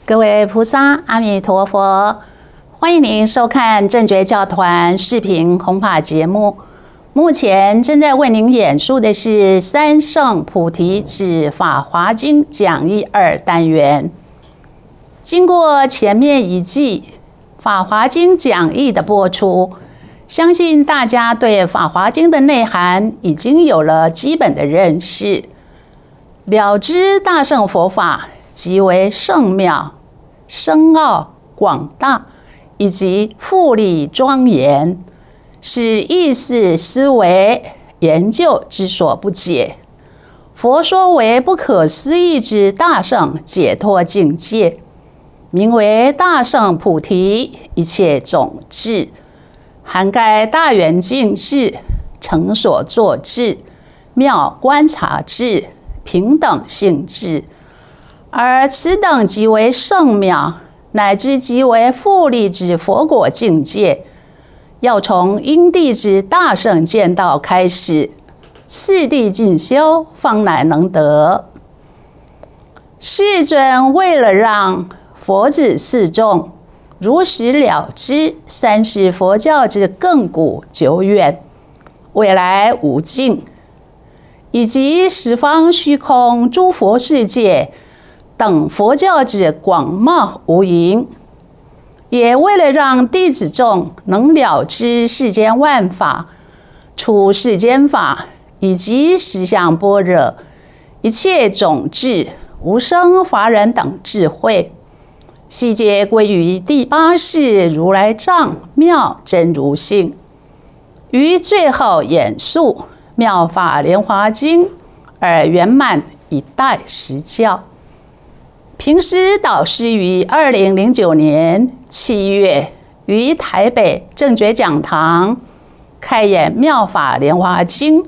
各位菩萨，阿弥陀佛！欢迎您收看正觉教团视频弘法节目。目前正在为您演述的是三圣菩提子法华经讲义2单元。经过前面一季法华经讲义的播出，相信大家对法华经的内涵已经有了基本的认识，了知大乘佛法极为圣妙、深奥、广大，以及富丽庄严，是意识思维研究之所不解。佛说为不可思议之大圣解脱境界，名为大圣菩提一切种智，涵盖大圆镜智、成所作智、妙观察智、平等性智。而此等极为圣妙，乃至极为富丽之佛果境界，要从因地之大圣见道开始，次第进修，方乃能得。世尊为了让佛子四众如实了知三世佛教之亘古久远、未来无尽，以及十方虚空诸佛世界等佛教之广袤无垠，也为了让弟子众能了知世间万法、出世间法以及实相般若、一切种智、无生法忍等智慧，悉皆归于第八世如来藏妙真如性，于最后演述妙法莲华经而圆满一代实教。平时导师于2009年7月于台北正觉讲堂开演妙法莲华经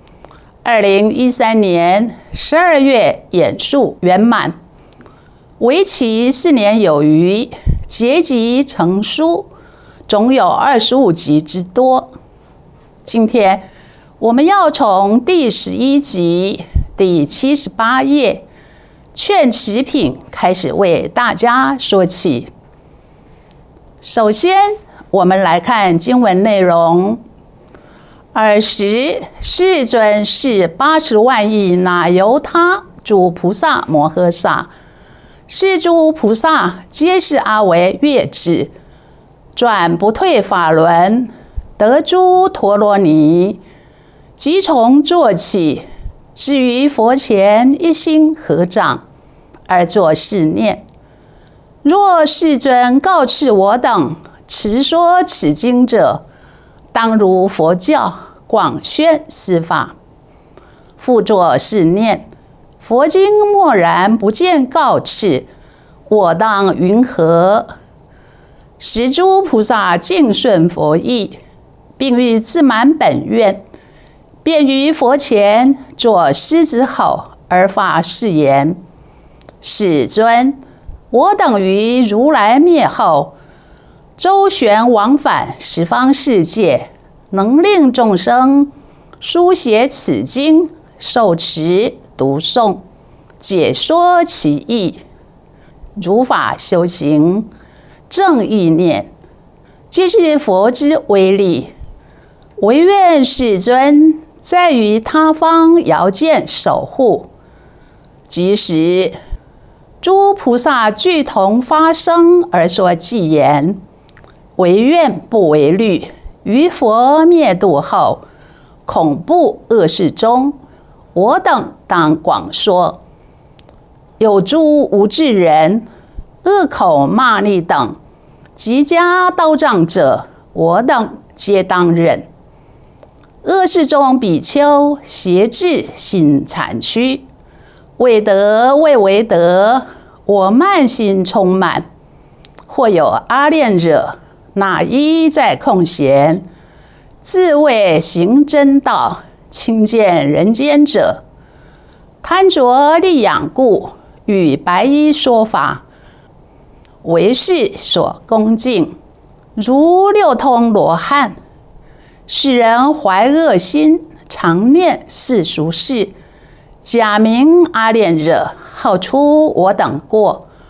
，2013年12月演述圆满，为期4年有余，结集成书，总有25集之多。今天我们要从第11集第78页劝持品开始为大家说起。首先，我们来看经文内容。尔时，世尊是80万亿那由他诸菩萨摩诃萨，是诸菩萨皆是阿惟越致，转不退法轮，得诸陀罗尼，即从坐起，至于佛前一心合掌，而作是念：若世尊告敕我等持说此经者，当如佛教广宣斯法。复作是念：佛经默然不见告敕，我当云何？时诸菩萨尽顺佛意，并欲自满本愿，便于佛前作狮子吼而发誓言：世尊，我等于如来灭后，周旋往返十方世界，能令众生书写此经，受持读诵，解说其意，如法修行，正意念，皆是佛之威力。唯愿世尊在于他方遥见守护。即时诸菩萨俱同发声而说偈言：唯愿不为虑，于佛灭度后，恐怖恶事中，我等当广说。有诸无智人，恶口骂逆等，即加刀杖者，我等皆当忍。恶事中比丘邪智心残屈，未得未为得，我慢心充满。或有阿恋惹，哪一在空闲，自谓行真道，亲见人间者，贪着利养故，与白衣说法，为是所恭敬，如六通罗汉。使人怀恶心，常念世俗事，假名阿恋惹，好出我等过，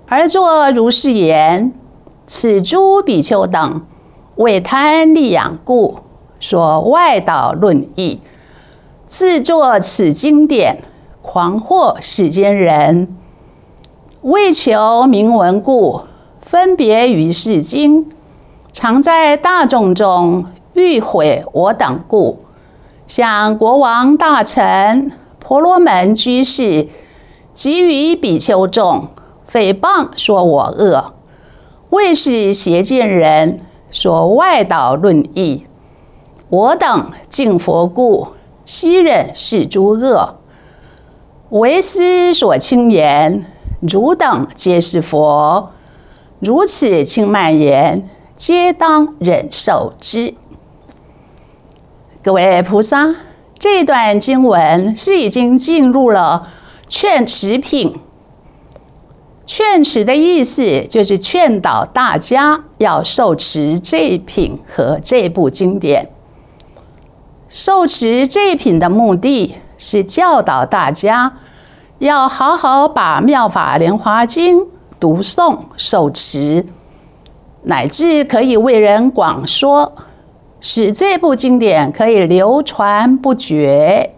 而作如是言：此诸比丘等为贪利养故，说外道论义，自作此经典，诳惑世间人。为求名闻故，分别于是经，常在大众中欲毁我等故，向国王大臣、婆罗门居士及于比丘众诽谤说我恶，为是邪见人，说外道论义。我等敬佛故，悉忍是诸恶。为师所轻言，汝等皆是佛，如此轻慢言，皆当忍受之。各位菩萨，这段经文是已经进入了劝持品。劝持的意思就是劝导大家要受持这一品和这部经典。受持这一品的目的是教导大家要好好把《妙法莲华经》读诵受持，乃至可以为人广说，使这部经典可以流传不绝。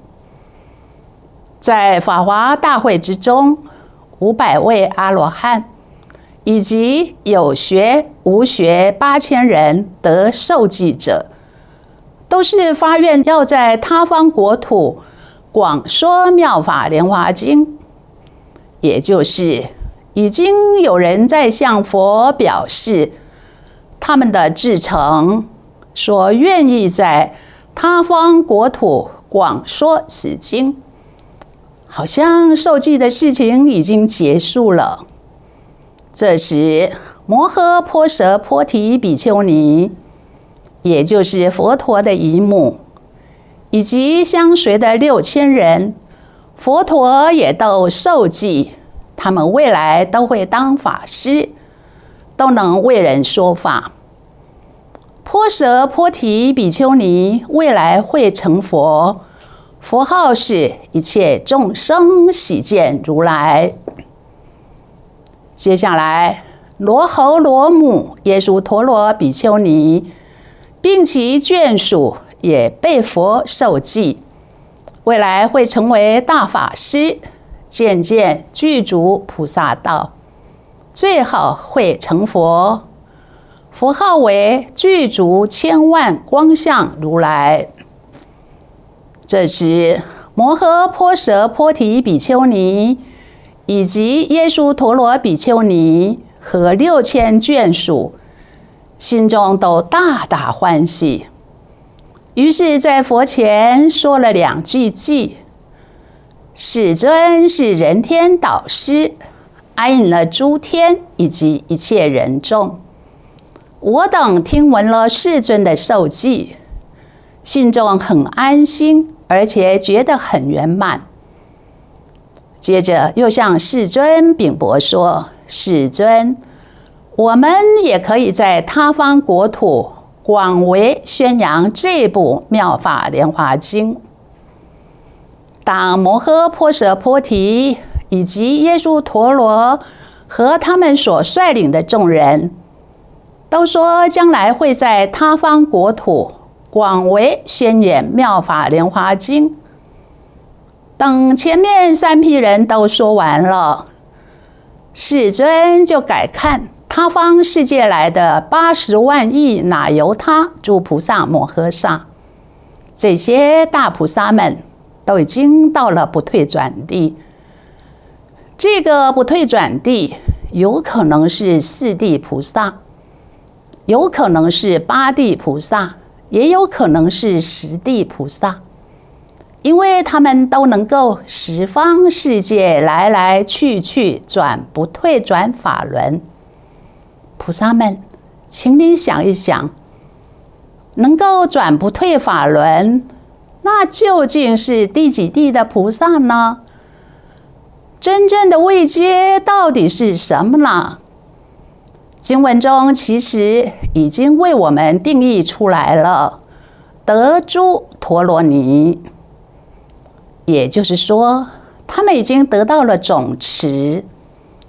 在法华大会之中，500位阿罗汉以及有学无学8000人得受记者，都是发愿要在他方国土广说妙法莲华经，也就是已经有人在向佛表示他们的至诚，说愿意在他方国土广说此经。好像受记的事情已经结束了。这时，摩诃婆舍波提比丘尼，也就是佛陀的姨母，以及相随的6000人，佛陀也都受记，他们未来都会当法师，都能为人说法。婆舍波提比丘尼未来会成佛，佛号是一切众生喜见如来。接下来，罗侯罗母耶输陀罗比丘尼，并其眷属也被佛受记，未来会成为大法师，渐渐具足菩萨道，最后会成佛，佛号为具足千万光相如来。这时，摩诃婆舍波提比丘尼以及耶输陀罗比丘尼和6000眷属，心中都大大欢喜，于是，在佛前说了2句偈：世尊是人天导师，安隐了诸天以及一切人众。我等听闻了世尊的受记，心中很安心，而且觉得很圆满。接着又向世尊禀薄说：世尊，我们也可以在他方国土广为宣扬这部妙法莲华经。当摩诃婆舍波提以及耶输陀罗和他们所率领的众人都说将来会在他方国土广为宣演妙法莲华经，等前面3批人都说完了，世尊就改看他方世界来的80万亿那由他诸菩萨摩诃萨，这些大菩萨们都已经到了不退转地。这个不退转地有可能是4地菩萨，有可能是8地菩萨，也有可能是10地菩萨，因为他们都能够十方世界来来去去，转不退转法轮。菩萨们，请你想一想，能够转不退法轮，那究竟是第几地的菩萨呢？真正的位阶到底是什么呢？经文中其实已经为我们定义出来了，得诸陀罗尼，也就是说，他们已经得到了总持。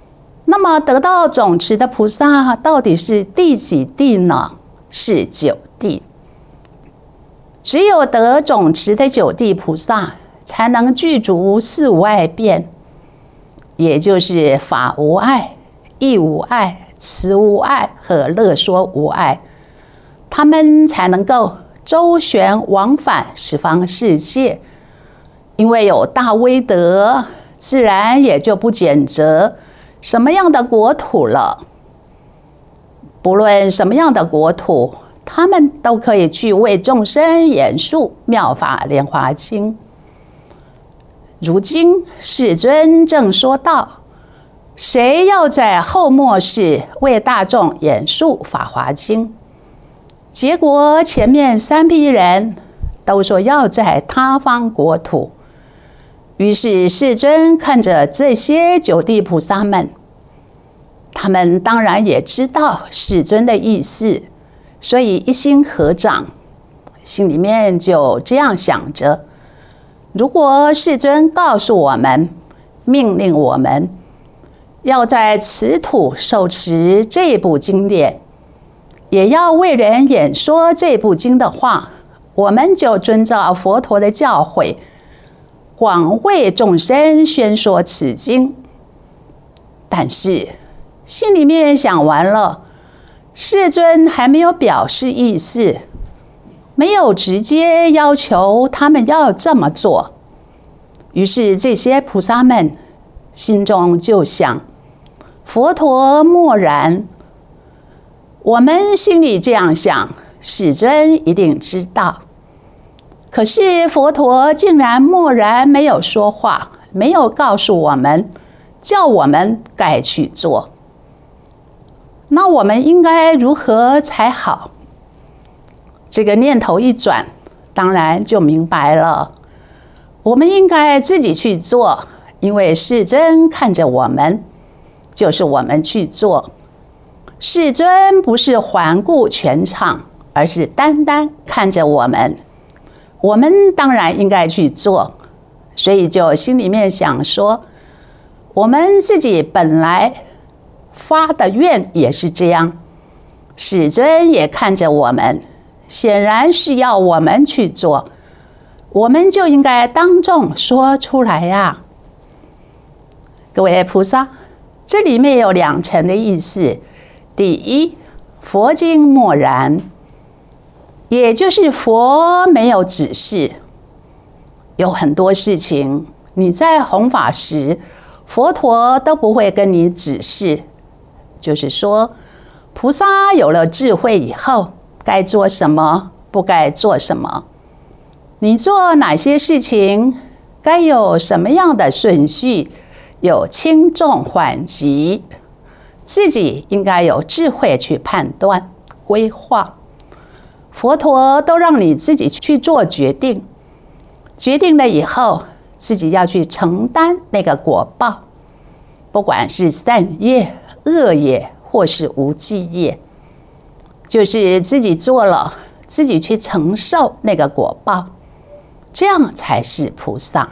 那么得到总持的菩萨到底是第几地呢？是九地。只有得总持的九地菩萨，才能具足四无碍变，也就是法无碍、义无碍、慈无碍和乐说无碍，他们才能够周旋往返十方世界。因为有大威德，自然也就不拣择什么样的国土了。不论什么样的国土，他们都可以去为众生演述妙法莲华经。如今世尊正说道，谁要在后末世为大众演述法华经？结果前面三批人都说要在他方国土。于是世尊看着这些九地菩萨们，他们当然也知道世尊的意思，所以一心合掌，心里面就这样想着：如果世尊告诉我们，命令我们要在此土受持这部经典，也要为人演说这部经的话，我们就遵照佛陀的教诲，广为众生宣说此经。但是心里面想完了，世尊还没有表示意思，没有直接要求他们要这么做。于是这些菩萨们心中就想：佛陀默然。我们心里这样想，世尊一定知道。可是佛陀竟然默然，没有说话，没有告诉我们，叫我们该去做。那我们应该如何才好？这个念头一转，当然就明白了。我们应该自己去做，因为世尊看着我们，就是我们去做。世尊不是环顾全场，而是单单看着我们。我们当然应该去做，所以就心里面想说，我们自己本来发的愿也是这样，世尊也看着我们，显然是要我们去做，我们就应该当众说出来呀。各位菩萨，这里面有两层的意思。第一，佛经默然，也就是佛没有指示。有很多事情你在弘法时，佛陀都不会跟你指示，就是说菩萨有了智慧以后，该做什么，不该做什么，你做哪些事情，该有什么样的顺序，有轻重缓急，自己应该有智慧去判断规划。佛陀都让你自己去做决定，决定了以后，自己要去承担那个果报，不管是善业、恶业或是无记业，就是自己做了，自己去承受那个果报，这样才是菩萨。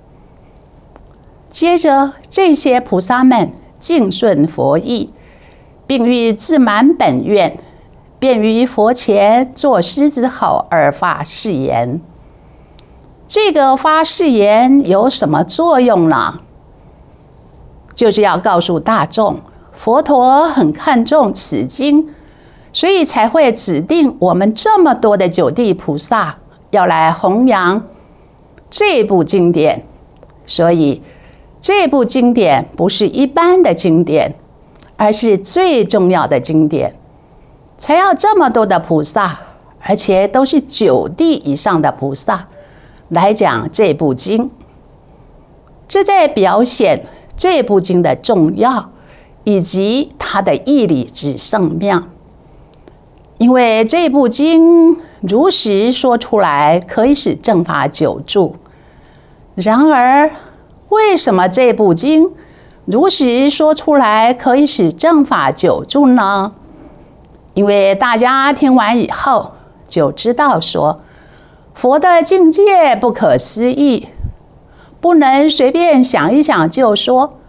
接着这些菩萨们敬顺佛意，并欲自满本愿，便于佛前作狮子吼而发誓言。这个发誓言有什么作用呢？就是要告诉大众，佛陀很看重此经，所以才会指定我们这么多的九地菩萨要来弘扬这部经典。所以这部经典不是一般的经典，而是最重要的经典，才要这么多的菩萨，而且都是九地以上的菩萨来讲这部经。这在表现这部经的重要，以及它的义理之圣妙。因为这部经如实说出来，可以使正法久住。然而为什么这部经如实说出来可以使正法久住呢？因为大家听完以后就知道说，佛的境界不可思议，不能随便想一想就说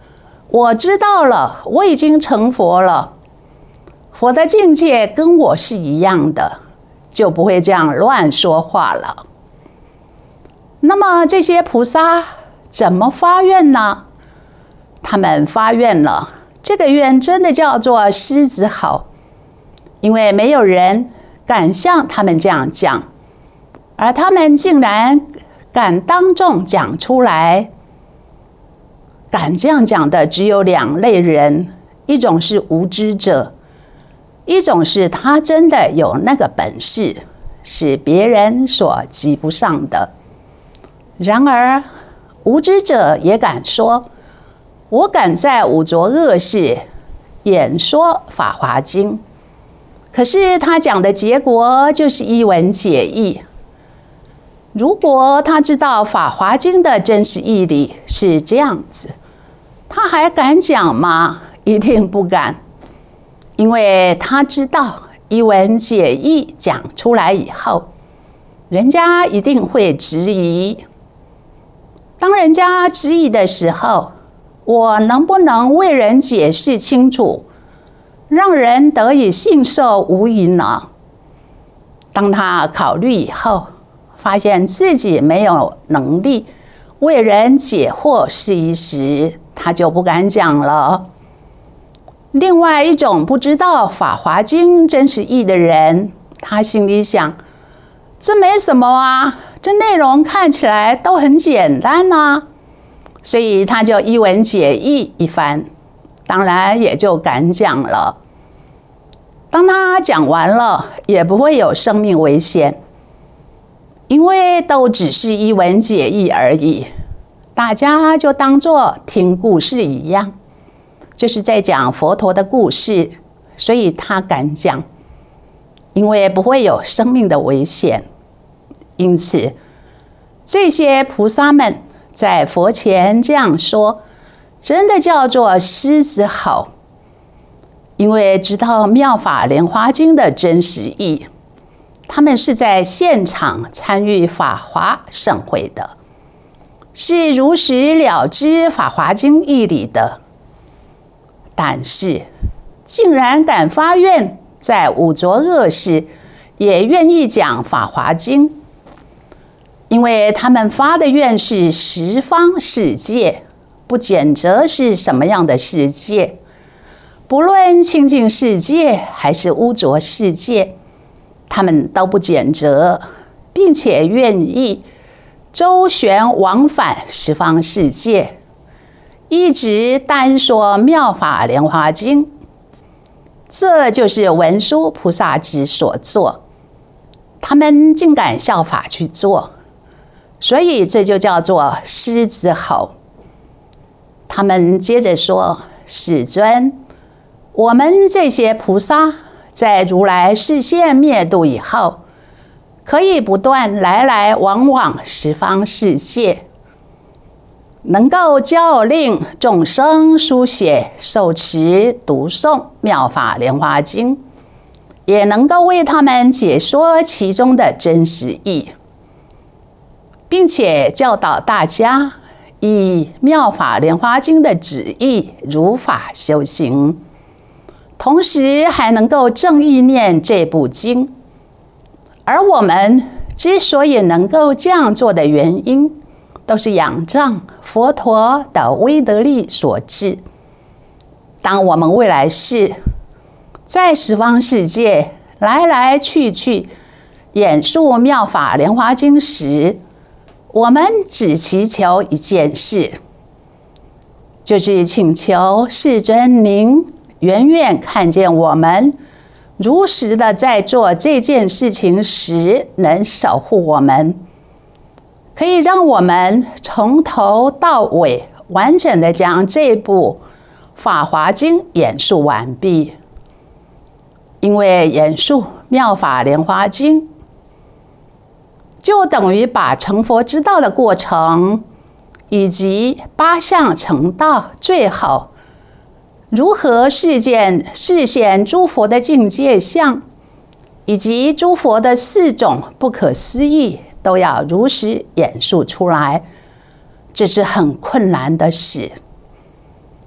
我知道了，我已经成佛了，佛的境界跟我是一样的，就不会这样乱说话了。那么这些菩萨怎么发愿呢？他们发愿了，这个愿真的叫做狮子吼，因为没有人敢像他们这样讲，而他们竟然敢当众讲出来。敢这样讲的只有两类人，一种是无知者，一种是他真的有那个本事，是别人所及不上的。然而无知者也敢说，我敢在五浊恶世演说法华经，可是他讲的结果就是一文解义。如果他知道法华经的真实义理是这样子，他还敢讲吗？一定不敢，因为他知道一文解义讲出来以后，人家一定会质疑。当人家质疑的时候，我能不能为人解释清楚，让人得以信受无疑呢？当他考虑以后，发现自己没有能力为人解惑释疑时，他就不敢讲了。另外一种不知道《法华经》真实义的人，他心里想，这没什么啊，这内容看起来都很简单啊，所以他就一文解义一番，当然也就敢讲了。当他讲完了，也不会有生命危险，因为都只是一文解义而已，大家就当作听故事一样，就是在讲佛陀的故事，所以他敢讲，因为不会有生命的危险。因此这些菩萨们在佛前这样说，真的叫做狮子吼，因为知道《妙法莲华经》的真实义，他们是在现场参与法华盛会的，是如实了知《法华经》义理的，但是竟然敢发愿在五浊恶世也愿意讲《法华经》，因为他们发的愿是十方世界，不拣择是什么样的世界，不论清净世界还是污浊世界，他们都不拣择，并且愿意周旋往返十方世界，一直单说妙法莲华经。这就是文殊菩萨之所作，他们竟敢效法去做，所以这就叫做狮子吼。他们接着说，世尊，我们这些菩萨在如来示现灭度以后，可以不断来来往往十方世界，能够教令众生书写受持读诵妙法莲华经，也能够为他们解说其中的真实义，并且教导大家以妙法莲华经的旨意如法修行，同时还能够正意念这部经。而我们之所以能够这样做的原因，都是仰仗佛陀的威德力所致。当我们未来世在十方世界来来去去演述妙法莲华经时，我们只祈求一件事，就是请求世尊您远远看见我们如实的在做这件事情时，能守护我们，可以让我们从头到尾完整的将这部《法华经》演述完毕。因为演述《妙法莲华经》，就等于把成佛之道的过程，以及八相成道最后如何示现诸佛的境界相，以及诸佛的四种不可思议，都要如实演述出来，这是很困难的事。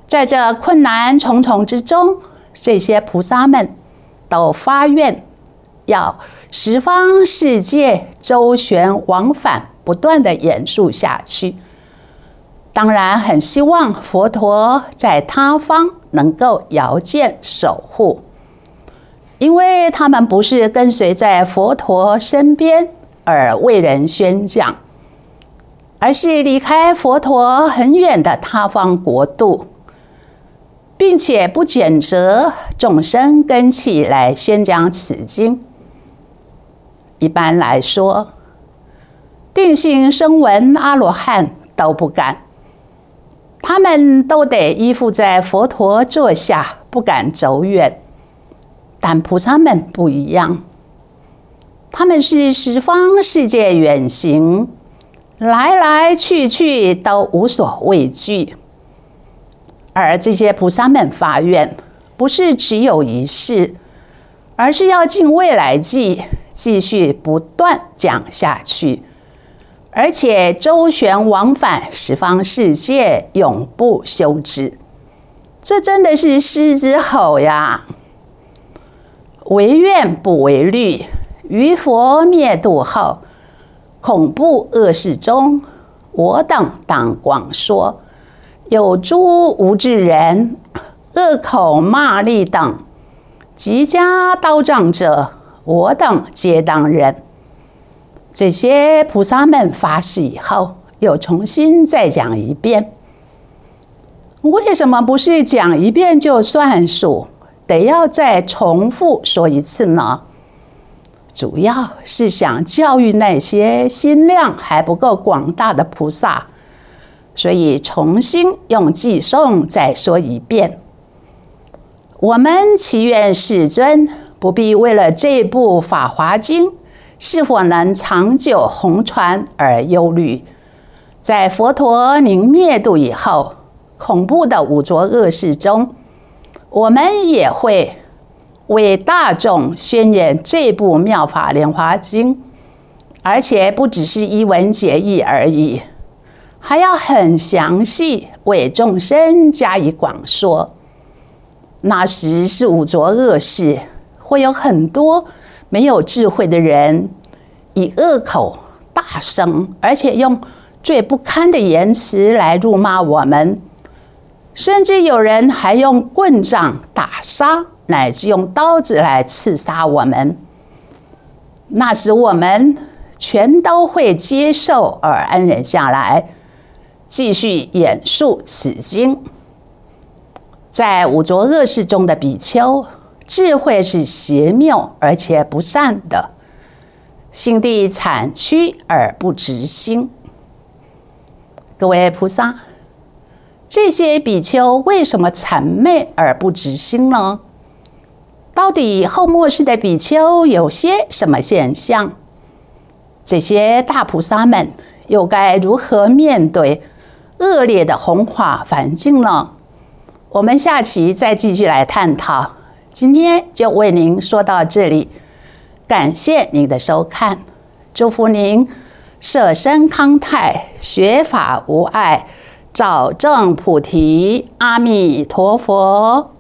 在这困难重重之中，这些菩萨们都发愿要十方世界周旋往返不断的演述下去。当然很希望佛陀在他方能够遥见守护，因为他们不是跟随在佛陀身边而为人宣讲，而是离开佛陀很远的他方国度，并且不拣择众生根器来宣讲此经。一般来说，定性声闻阿罗汉都不敢，他们都得依附在佛陀座下，不敢走远。但菩萨们不一样，他们是十方世界远行，来来去去都无所畏惧。而这些菩萨们发愿，不是只有一世，而是要尽未来际，继续不断讲下去，而且周旋往返十方世界，永不休止。这真的是狮子吼呀！唯愿不为虑，于佛灭度后，恐怖恶事中，我等当广说。有诸无智人，恶口骂詈等，即加刀杖者，我等皆当忍。这些菩萨们发誓以后，又重新再讲一遍。为什么不是讲一遍就算数，得要再重复说一次呢？主要是想教育那些心量还不够广大的菩萨，所以重新用偈颂再说一遍。我们祈愿世尊不必为了这部《法华经》是否能长久弘传而忧虑。在佛陀您灭度以后，恐怖的五浊恶世中，我们也会为大众宣言这部《妙法莲华经》，而且不只是一文解义而已，还要很详细为众生加以广说。那时是五浊恶世，会有很多没有智慧的人以恶口大声，而且用最不堪的言辞来辱骂我们，甚至有人还用棍杖打杀，乃至用刀子来刺杀我们。那时我们全都会接受而安忍下来，继续演述此经。在五浊恶世中的比丘，智慧是邪谬而且不善的，心地谄曲而不直心。各位菩萨，这些比丘为什么谄媚而不直心呢？到底后末世的比丘有些什么现象？这些大菩萨们又该如何面对恶劣的弘法环境呢？我们下期再继续来探讨。今天就为您说到这里，感谢您的收看，祝福您舍身康泰，学法无碍，早证菩提。阿弥陀佛。